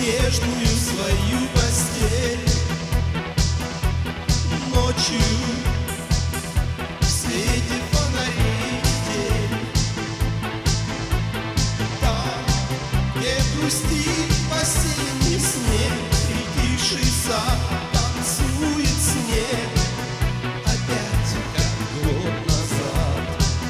снежную свою постель. Ночью в свете фонарей день, там, где грустит осенний снег, притихший сад танцует снег, опять как год назад.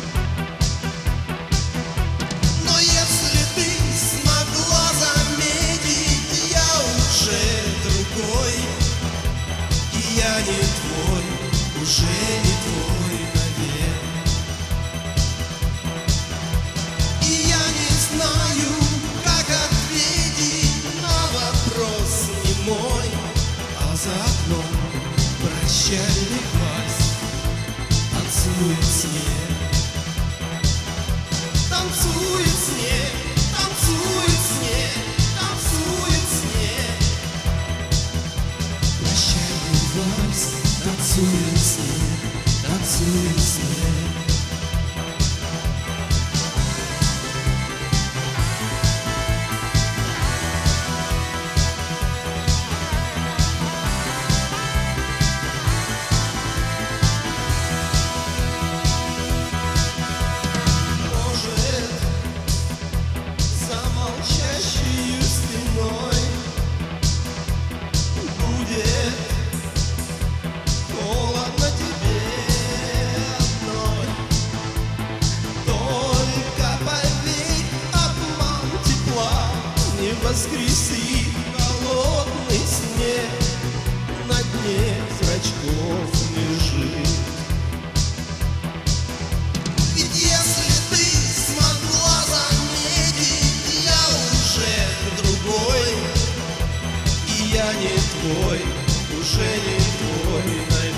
Но если ты смогла заметить, я уже другой, и я не твой, уже не твой навек. И я не знаю, как ответить на вопрос не мой, а за окном прощальный вальс танцует снег. Танцует снег, танцует снег, танцует снег. Прощальный вальс танцует снег, танцует снег. Молчащей стеной будет холодно тебе одной. Только поверь, обман тепла не воскресит холодный снег, на дне зрачков лежит. Ведь если ты смогла заметить, я уже другой, и я не твой, уже не твой навек.